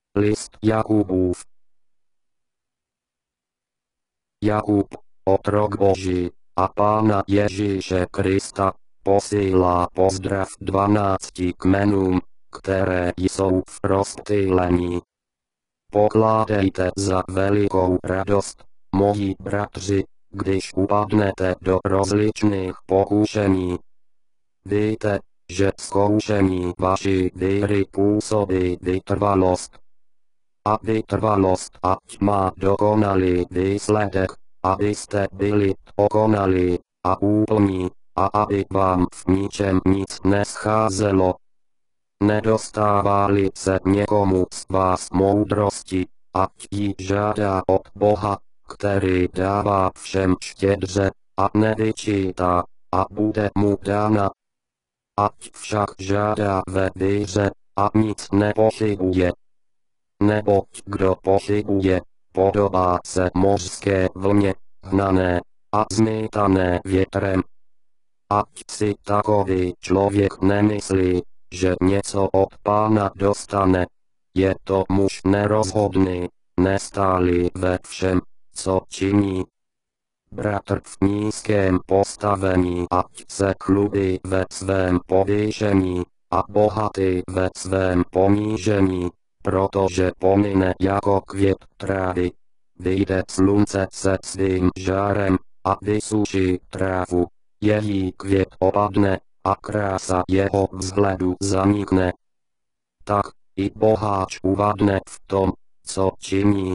List Jakubův. Jakub, otrok Boží a Pána Ježíše Krista, posílá pozdrav 12 kmenům, které jsou v rozptýlení. Pokládejte za velikou radost, moji bratři, když upadnete do rozličných pokušení. Víte, že zkoušení vaší víry působí vytrvalost. A vytrvalost ať má dokonalý výsledek, abyste byli dokonalí a úplní, a aby vám v ničem nic nescházelo. Nedostává-li se někomu z vás moudrosti, ať ji žádá od Boha, který dává všem štědře, a nevyčítá, a bude mu dána. Ať však žádá ve víře, a nic nepochybuje. Neboť kdo pochybuje, podobá se mořské vlně, hnané a zmítané větrem. Ať si takový člověk nemyslí, že něco od Pána dostane. Je to muž nerozhodný, nestálý ve všem, co činí. Bratr v nízkém postavení ať se chlubí ve svém povýšení, a bohatý ve svém ponížení, protože pomine jako květ trávy. Vyjde slunce se svým žárem a vysuší trávu. Její květ opadne a krása jeho vzhledu zanikne. Tak i boháč uvadne v tom, co činí.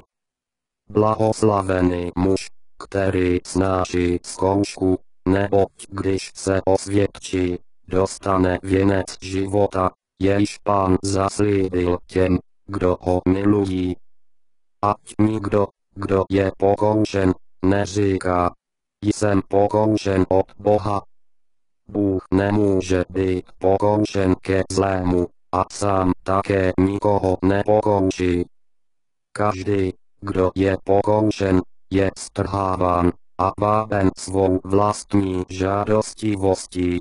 Blahoslavený muž, který snáší zkoušku, neboť když se osvědčí, dostane věnec života, jejž Pán zaslíbil těm, kdo ho milují. Ať nikdo, kdo je pokoušen, neříká: jsem pokoušen od Boha. Bůh nemůže být pokoušen ke zlému, a sám také nikoho nepokouší. Každý, kdo je pokoušen, je strháván a váben svou vlastní žádostivostí.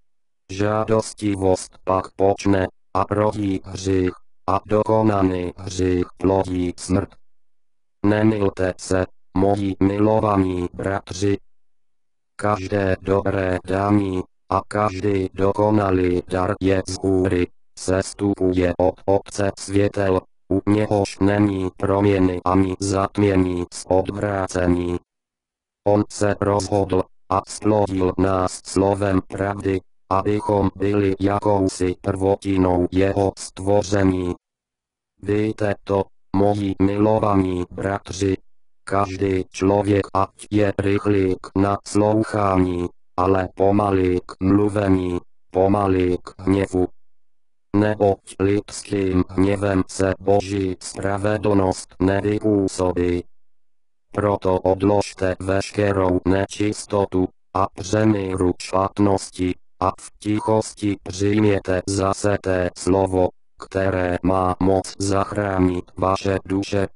Žádostivost pak počne a rodí hřích, a dokonaný hřích plodí smrt. Nemylte se, moji milovaní bratři. Každé dobré dání a každý dokonalý dar je z hůry, sestupuje od Otce světel, u něhož není proměny ani zatmění z odvrácení. On se rozhodl a splodil nás slovem pravdy, abychom byli jakousi prvotinou jeho stvoření. Víte to, moji milovaní bratři. Každý člověk ať je rychlý k naslouchání, ale pomalý k mluvení, pomalý k hněvu. Neboť lidským hněvem se Boží spravedlnost nevypůsobí. Proto odložte veškerou nečistotu a přemíru špatnosti a v tichosti přijměte zaseté slovo, které má moc zachránit vaše duše.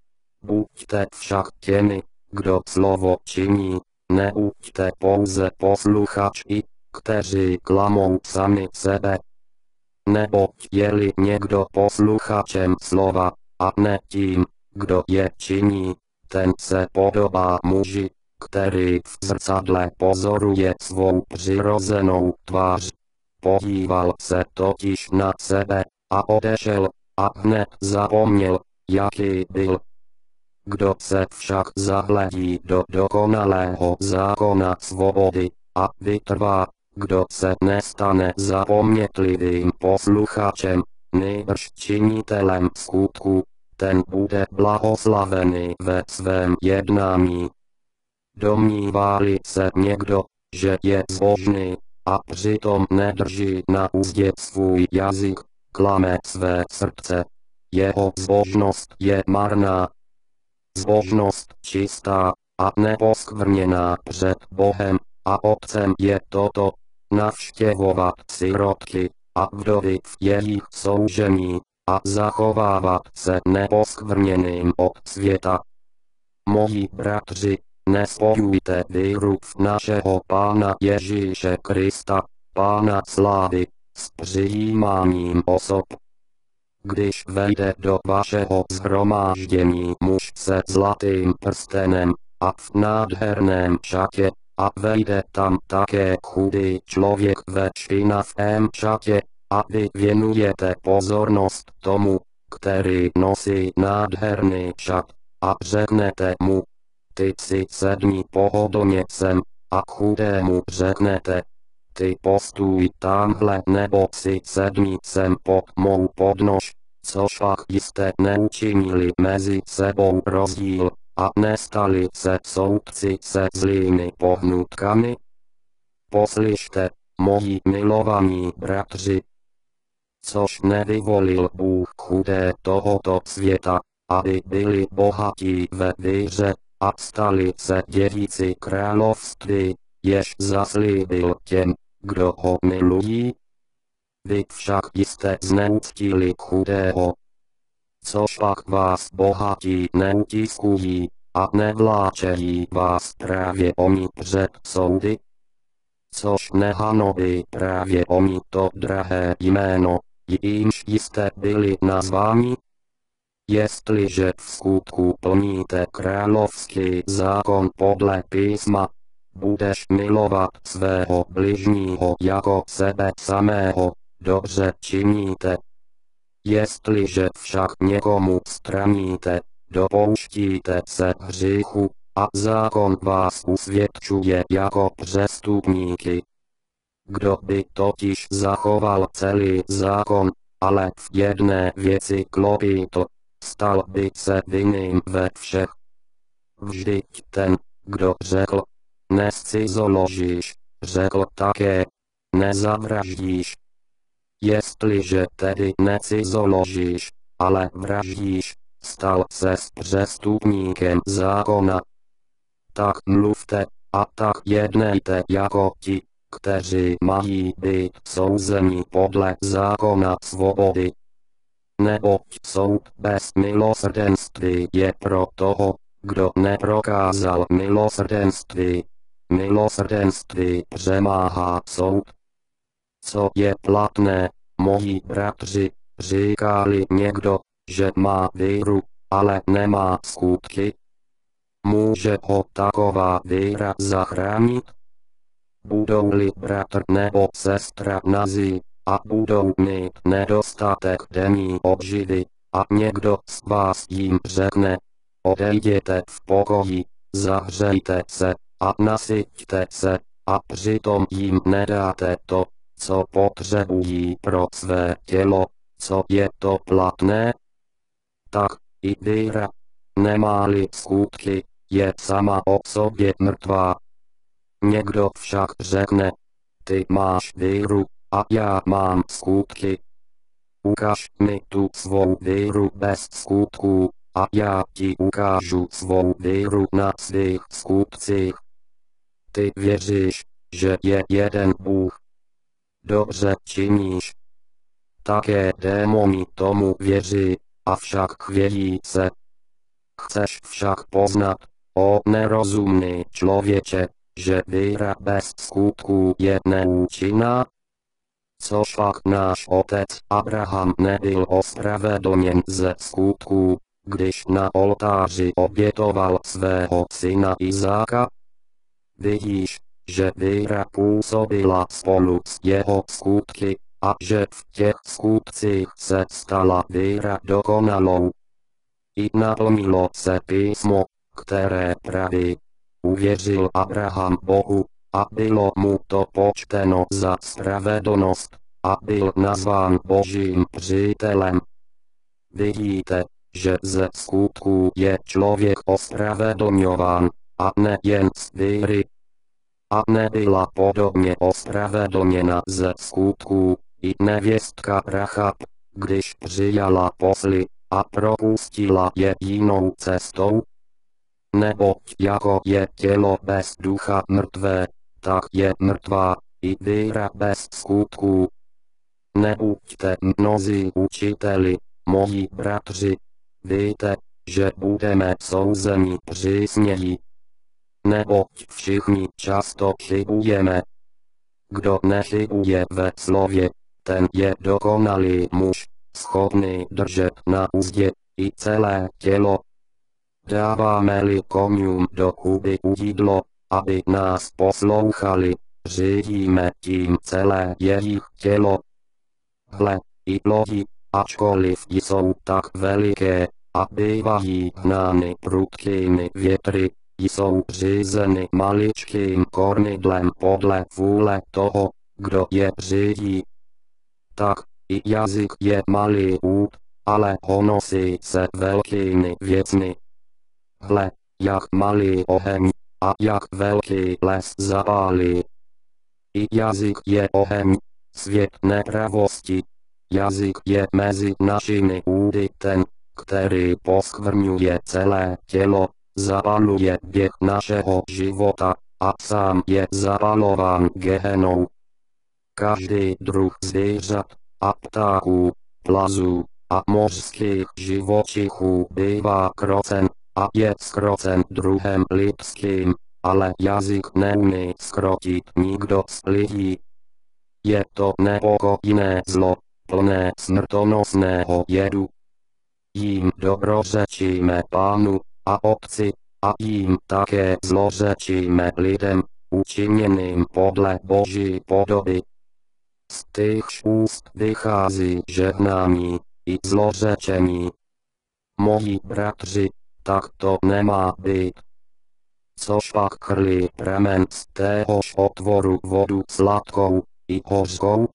Buďte však těmi, kdo slovo činí, nebuďte pouze posluchači, kteří klamou sami sebe. Neboť je-li někdo posluchačem slova, a ne tím, kdo je činí, ten se podobá muži, který v zrcadle pozoruje svou přirozenou tvář. Podíval se totiž na sebe a odešel, a hned zapomněl, jaký byl. Kdo se však zahledí do dokonalého zákona svobody a vytrvá, kdo se nestane zapomnětlivým posluchačem, nýbrž činitelem skutku, ten bude blahoslavený ve svém jednání. Domnívá-li se někdo, že je zbožný, a přitom nedrží na uzdě svůj jazyk, klame své srdce. Jeho zbožnost je marná. Zbožnost čistá a neposkvrněná před Bohem a Otcem je toto: navštěvovat sirotky a vdovy v jejich soužení a zachovávat se neposkvrněným od světa. Moji bratři, nespojujte víru v našeho Pána Ježíše Krista, Pána slávy, s přijímáním osob. když vejde do vašeho shromáždění muž se zlatým prstenem a v nádherném šatě, a vejde tam také chudý člověk ve špinavém šatě, a vy věnujete pozornost tomu, který nosí nádherný šat, a řeknete mu: ty si sedni pohodlně sem, a chudému řeknete: ty postůj tamhle nebo si sedni sem pod mou podnož, což pak jste neučinili mezi sebou rozdíl, a nestali se soudci se zlými pohnutkami? Poslyšte, moji milovaní bratři, což nevyvolil Bůh chudé tohoto světa, aby byli bohatí ve víře, a stali se dědici království, jež zaslíbil těm, kdo ho milují. Vy však jste zneuctili chudého. Což pak vás bohatí neutiskují, a nevláčejí vás právě oni před soudy? Což nehanobí právě oni to drahé jméno, jímž jste byli nazváni? Jestliže v skutku plníte královský zákon podle písma, budeš milovat svého bližního jako sebe samého, dobře činíte. Jestliže však někomu straníte, dopouštíte se hříchu, a zákon vás usvědčuje jako přestupníky. Kdo by totiž zachoval celý zákon, ale v jedné věci klopítl, stal by se vinným ve všech. Vždyť ten, kdo řekl: nescizoložíš, řekl také: nezavraždíš. Jestliže tedy necizoložíš, ale vraždíš, stal ses přestupníkem zákona. Tak mluvte, a tak jednejte jako ti, kteří mají být souzeni podle zákona svobody. Neboť soud bez milosrdenství je pro toho, kdo neprokázal milosrdenství. Milosrdenství přemáhá soud. Co je platné, moji bratři, říká-li někdo, že má víru, ale nemá skutky? Může ho taková víra zachránit? Budou-li bratr nebo sestra nazí, a budou mít nedostatek denní obživy, a někdo z vás jim řekne: odejděte v pokoji, zahřejte se, a nasyťte se, a přitom jim nedáte to, co potřebují pro své tělo, co je to platné? Tak i víra, nemá-li skutky, je sama o sobě mrtvá. Někdo však řekne: ty máš víru, a já mám skutky. Ukaž mi tu svou víru bez skutků, a já ti ukážu svou víru na svých skutcích. Ty věříš, že je jeden Bůh. Dobře činíš. Také démoni tomu věří, avšak chvějí se. Chceš však poznat, o nerozumný člověče, že víra bez skutků je neúčinná? Což pak náš otec Abraham nebyl ospravedlněn ze skutků, když na oltáři obětoval svého syna Izáka? Vidíš, že víra působila spolu s jeho skutky, a že v těch skutcích se stala víra dokonalou. I naplnilo se písmo, které praví: uvěřil Abraham Bohu, a bylo mu to počteno za spravedlnost, a byl nazván Božím přítelem. Vidíte, že ze skutků je člověk ospravedlňován, a ne jen z víry. A nebyla podobně ospravedlněna ze skutků i nevěstka Rachab, když přijala posly, a propustila je jinou cestou? Neboť jako je tělo bez ducha mrtvé, tak je mrtvá i víra bez skutků. Nebuďte mnozí učiteli, moji bratři, víte, že budeme souzeni přísněji. Neboť všichni často chybujeme. Kdo nechybuje ve slově, ten je dokonalý muž, schopný držet na uzdě i celé tělo. Dáváme-li koňům do huby jídlo, aby nás poslouchali, řídíme tím celé jejich tělo. Hle, i lodi, ačkoliv jsou tak veliké, a bývají hnány prudkými větry, jsou řízeny maličkým kormidlem podle vůle toho, kdo je řídí. Tak i jazyk je malý út, ale honosí se velkými věcmi. Hle, jak malý oheň, a jak velký les zapálí. I jazyk je oheň, svět nepravosti. Jazyk je mezi našimi údy ten, který poskvrňuje celé tělo, zapaluje běh našeho života, a sám je zapalován Gehenou. Každý druh zvířat, a ptáků, plazů, a mořských živočichů bývá krocen, a je zkrocen druhem lidským, ale jazyk neumí zkrotit nikdo z lidí. Je to nepokojné zlo, plné smrtonosného jedu. Jím dobrořečíme Pánu a Otci, a jím také zlořečíme lidem, učiněným podle Boží podoby. Z týchž úst vychází žehnání i zlořečení. Moji bratři, tak to nemá být. Což pak chrlí pramen z téhož otvoru vodu sladkou i hořkou?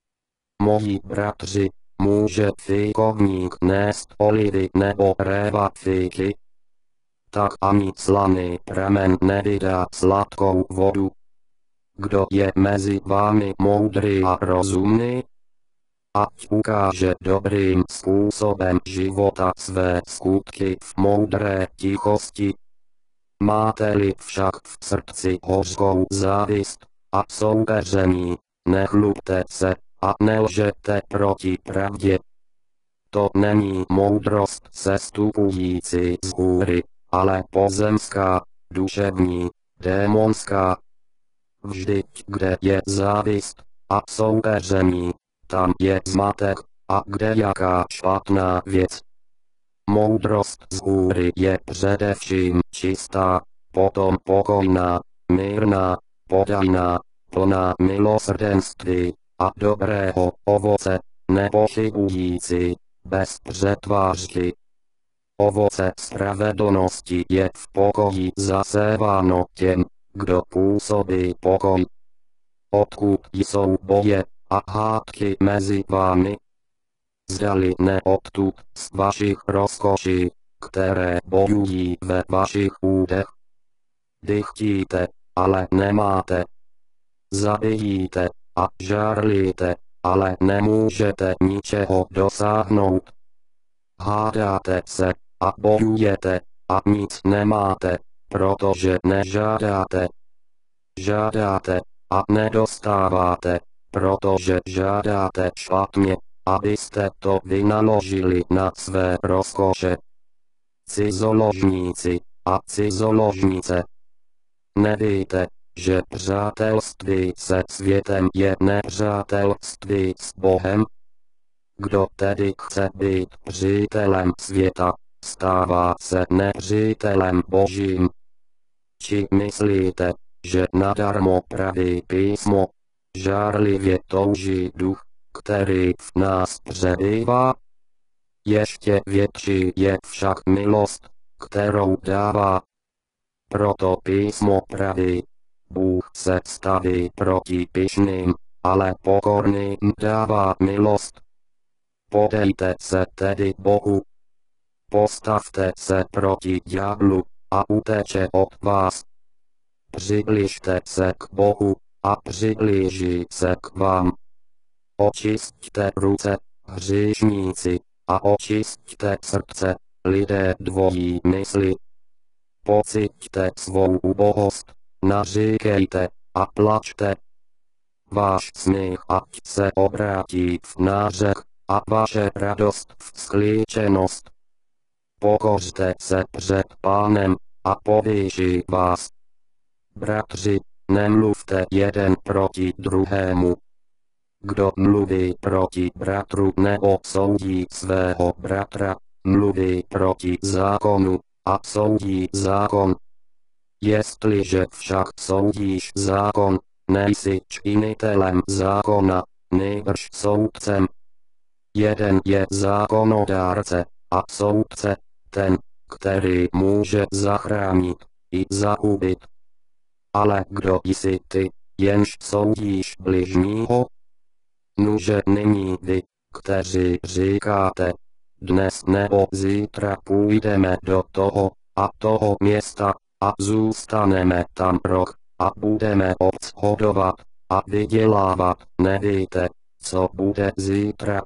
Moji bratři, může fíkovník nést olivy nebo réva fíky? Tak ani slaný pramen nevydá sladkou vodu. Kdo je mezi vámi moudrý a rozumný? Ať ukáže dobrým způsobem života své skutky v moudré tichosti. Máte-li však v srdci hořkou závist a soupeření, nechlubte se a nelžete proti pravdě. To není moudrost sestupující z hůry, ale pozemská, duševní, démonská. Vždyť kde je závist a soupeření, tam je zmatek, a kde jaká špatná věc. Moudrost z hůry je především čistá, potom pokojná, mírná, podajná, plná milosrdenství a dobrého ovoce, nepochybující, bez přetvářky. Ovoce spravedlnosti je v pokoji zaséváno těm, kdo působí pokoj. Odkud jsou boje a hádky mezi vámi? Zdali ne odtud z vašich rozkoší, které bojují ve vašich údech? Dychtíte, ale nemáte. Zabijíte a žárlíte, ale nemůžete ničeho dosáhnout. Hádáte se a bojujete a nic nemáte, protože nežádáte. Žádáte a nedostáváte, protože žádáte špatně, abyste to vynaložili na své rozkoše. Cizoložníci a cizoložnice. Nevíte, že přátelství se světem je nepřátelství s Bohem? Kdo tedy chce být přítelem světa, stává se nepřítelem Božím. Či myslíte, že nadarmo praví písmo, žárlivě touží duch, který v nás přebývá? Ještě větší je však milost, kterou dává. Proto písmo praví, Bůh se staví proti pyšným, ale pokorným dává milost. Podejte se tedy Bohu. Postavte se proti ďáblu a uteče od vás. Přibližte se k Bohu a přiblíží se k vám. Očisťte ruce, hříšníci, a očisťte srdce, lidé dvojí mysli. Pociťte svou ubohost, naříkejte a plačte. Váš smích ať se obrátí v nářek a vaše radost v sklíčenost. Pokořte se před Pánem a povýší vás. Bratři, nemluvte jeden proti druhému. kdo mluví proti bratru nebo soudí svého bratra, mluví proti zákonu a soudí zákon. Jestliže však soudíš zákon, nejsi činitelem zákona, nýbrž soudcem. Jeden je zákonodárce a soudce, ten, který může zachránit i zahubit. Ale kdo jsi ty, jenž soudíš bližního? Nuže nyní vy, kteří říkáte, dnes nebo zítra půjdeme do toho a toho města a zůstaneme tam rok a budeme obchodovat a vydělávat, nevíte, co bude zítra.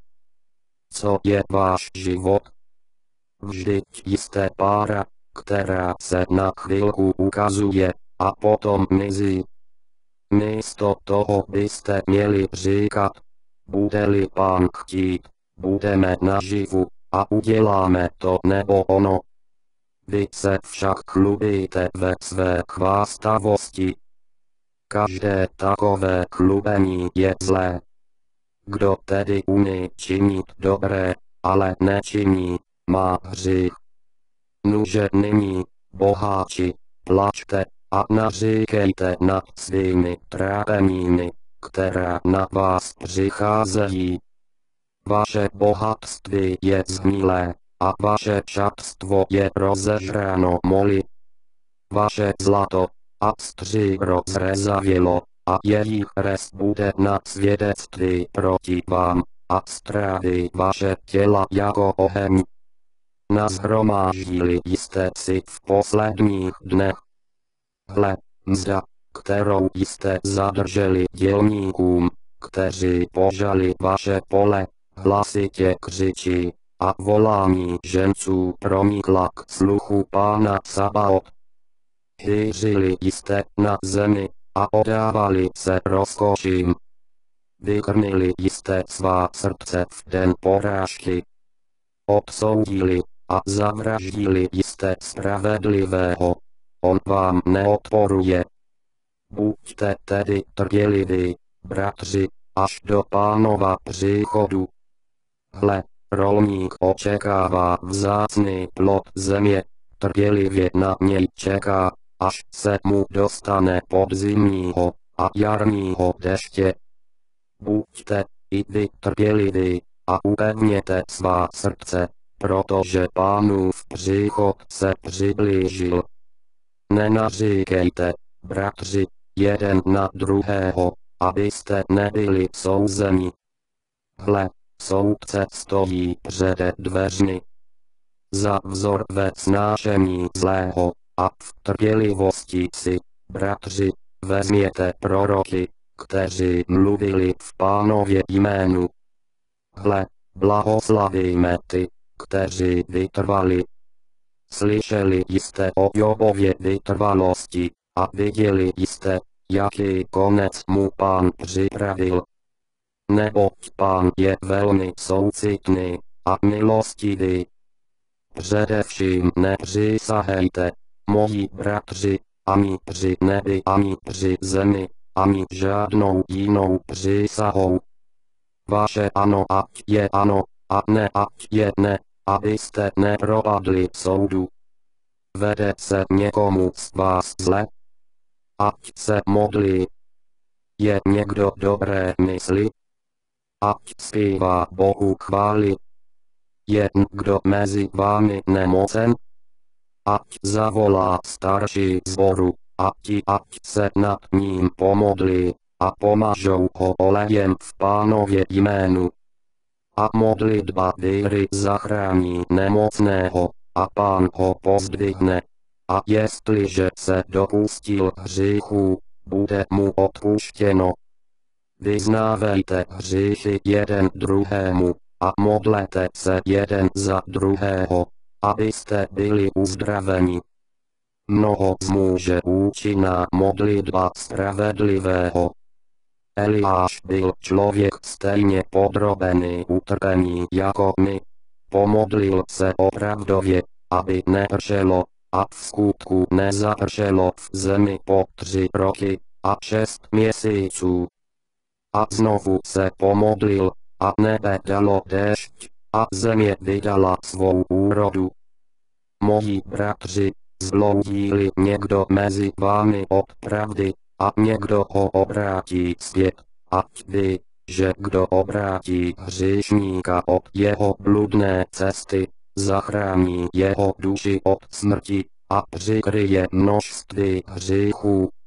Co je váš život? Vždyť jste pára, která se na chvilku ukazuje a potom mizí. Místo toho byste měli říkat, bude-li Pán chtít, budeme naživu a uděláme to nebo ono. Vy se však chlubíte ve své chvástavosti. Každé takové chlubení je zlé. Kdo tedy umí činit dobré, ale nečiní, má hřích. Nuže nyní, boháči, plačte a naříkejte nad svými trápeními, která na vás přicházejí. Vaše bohatství je zhnilé a vaše šatstvo je rozežráno moly. Vaše zlato a stříbro zrezavělo a jejich rez bude na svědectví proti vám a stráví vaše těla jako oheň. Nazhromáždili jste si v posledních dnech. Hle, mzda, kterou jste zadrželi dělníkům, kteří požali vaše pole, hlasitě křičí, a volání ženců pronikla k sluchu Pána Sabaot. Hýřili jste na zemi a odávali se rozkoším. Vykrnili jste svá srdce v den porážky. Odsoudili a zavraždili jste spravedlivého. On vám neodporuje. Buďte tedy trpěliví, bratři, až do Pánova příchodu. Hle, rolník očekává vzácný plod země, trpělivě na něj čeká, až se mu dostane podzimního a jarního deště. Buďte i vy trpěliví a upevněte svá srdce, protože Pánův příchod se přiblížil. Nenaříkejte, bratři, jeden na druhého, abyste nebyli souzeni. Hle, soudce stojí přede dveřmi. Za vzor ve snášení zlého a v trpělivosti si, bratři, vezměte proroky, kteří mluvili v Pánově jménu. Hle, blahoslavíme ty, kteří vytrvali. Slyšeli jste o Jobově vytrvalosti a viděli jste, jaký konec mu Pán připravil. Neboť Pán je velmi soucitný a milostivý. Především nepřísahejte, moji bratři, ani při nebi, ani při zemi, ani žádnou jinou přísahou. Vaše ano ať je ano, a ne ať je ne, abyste nepropadli soudu. Vede se někomu z vás zle? Ať se modlí. Je někdo dobré mysli? Ať zpívá Bohu chvály. Je někdo mezi vámi nemocen? Ať zavolá starší sboru, a ti ať se nad ním pomodlí, a pomažou ho olejem v Pánově jménu. A modlitba víry zachrání nemocného, a Pán ho pozdvihne. A jestliže se dopustil hříchů, bude mu odpuštěno. Vyznávejte hříchy jeden druhému a modlete se jeden za druhého, abyste byli uzdraveni. Mnoho zmůže účinná modlitba spravedlivého. Eliáš byl člověk stejně podrobený utrpení jako my. Pomodlil se opravdově, aby nepršelo, a v skutku nezapršelo v zemi po 3 roky a 6 měsíců. A znovu se pomodlil, a nebe dalo déšť, a země vydala svou úrodu. Moji bratři, zbloudí-li někdo mezi vámi od pravdy, a někdo ho obrátí zpět, ať ví, že kdo obrátí hříšníka od jeho bludné cesty, zachrání jeho duši od smrti, a přikryje množství hříchů.